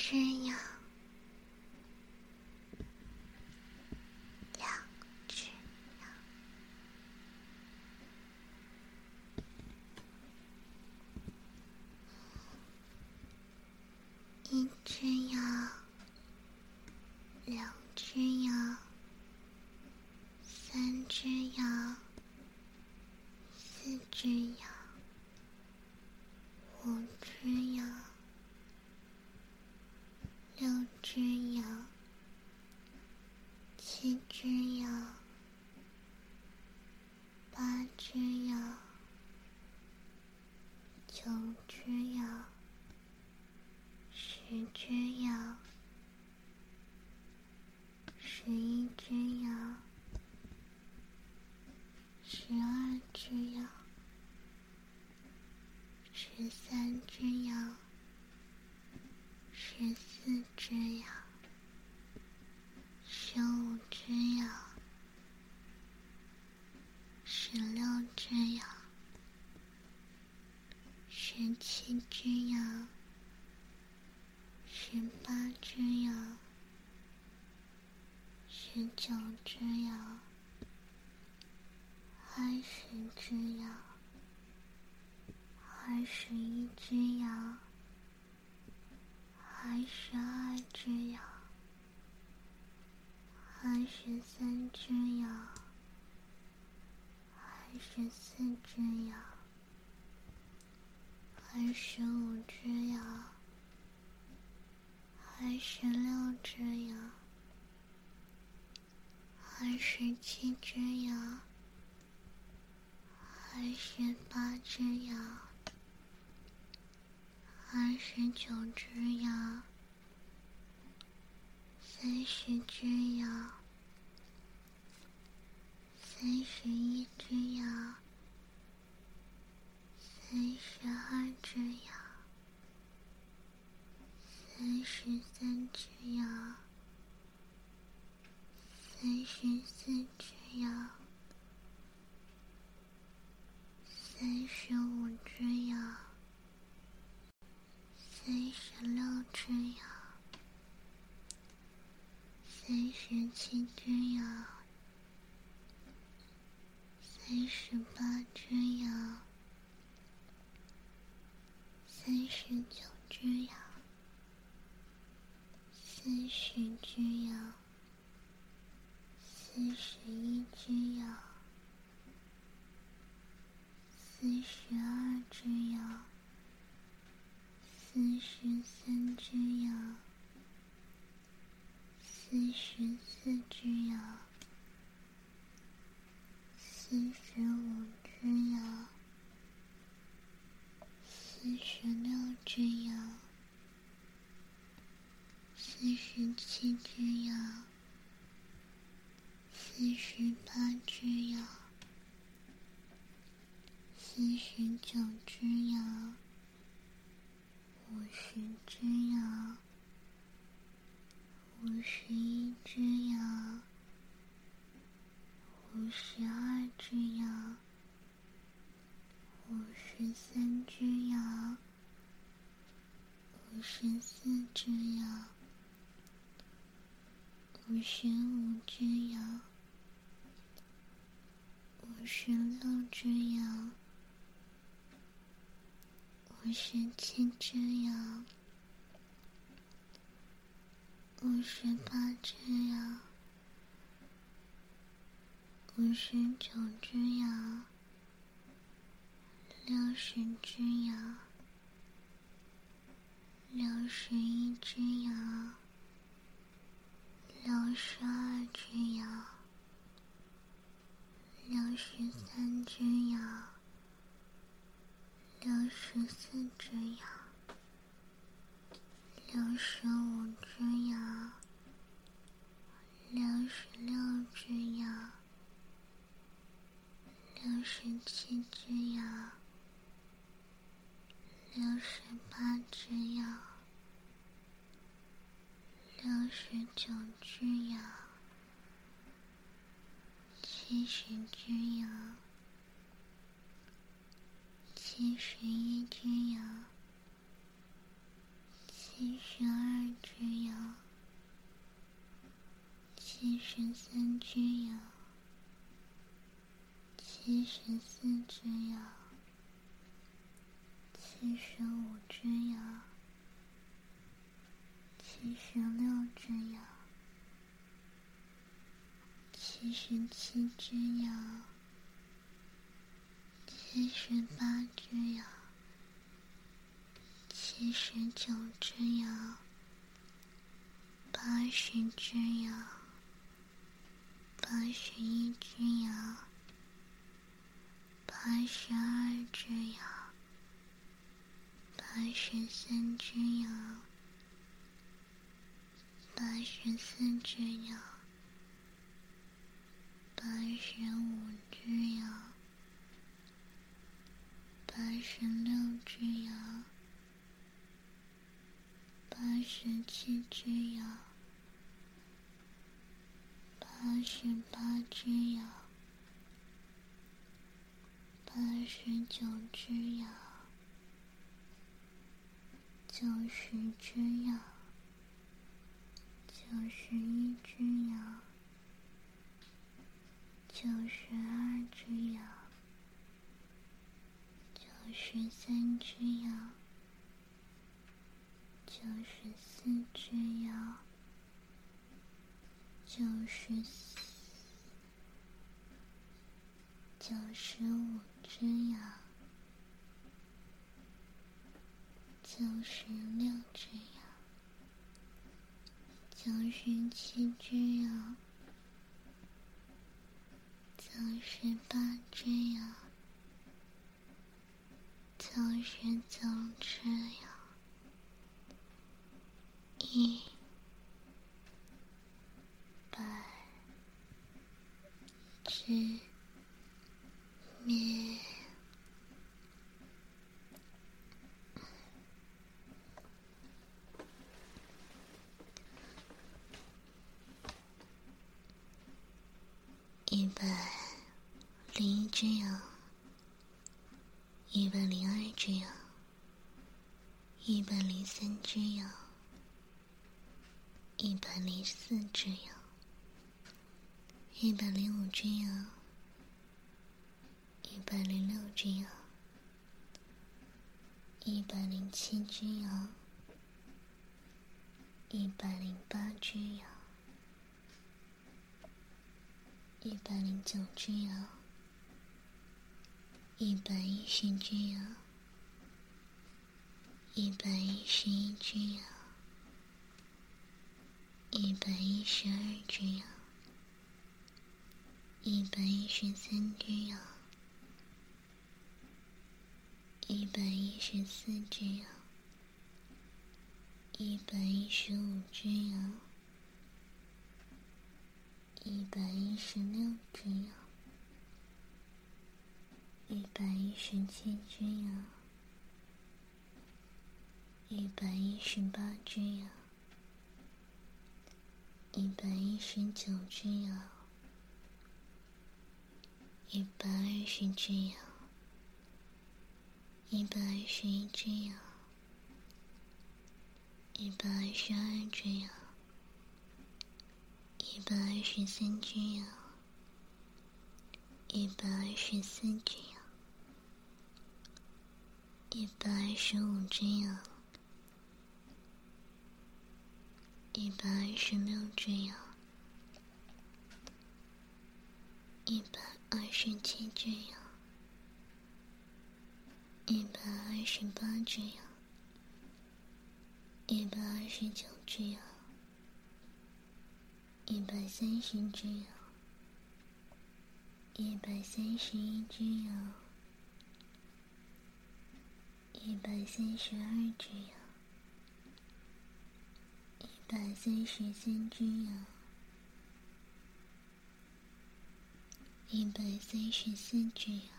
只羊，两只羊，一只羊，两只羊，三只羊，四只羊，五只羊，六只羊，七只羊，八只羊，九只羊，十只羊，11只羊，12只羊，13只羊，14只羊，15只羊，16只羊，17只羊，18只羊，19只羊，20只羊，21只羊，22只羊，23只羊，24只羊，25只羊，26只羊，27只羊，28只羊，29只羊，30只羊，31只羊，32只羊，33只羊，34只羊，35只羊，36只羊，37只羊，38只羊，39只羊，40只羊，41只羊，42只羊，43只羊，44只羊，45只羊，46只羊，47只羊，48只羊，49只羊，50只羊，51只羊，52只羊，53只羊，54只羊，55只羊，56只羊，57只羊，58只羊，59只羊，60只羊，61只羊，62只羊，63只羊，64只羊，65只羊，66只羊，67只羊，68只羊，69只羊，70只羊，71只羊，72 73只羊，74只羊，75只羊，76只羊，77只羊，78只羊，79只羊，80只羊，81只羊，82只羊，83只羊，84只羊，85只羊，86只羊，87只羊，88只羊，89只羊，90只羊，91只羊，92只羊，93只羊，94只羊，95只羊，96只羊，97只羊，98只羊，99只羊，100只灭。101只羊，102只羊，103只羊，104只羊，105只羊，106只羊，107只羊，108只羊，109只羊，110只羊，111只羊，112只羊，113只羊，114只羊，115只羊，116只羊，117只羊，118只羊，119只羊，120只羊，121只羊，122只羊，123只羊，124只羊，125只羊，126只羊，127只羊，128只羊，129只羊，130只羊，131只羊，132只羊，133只羊，134只羊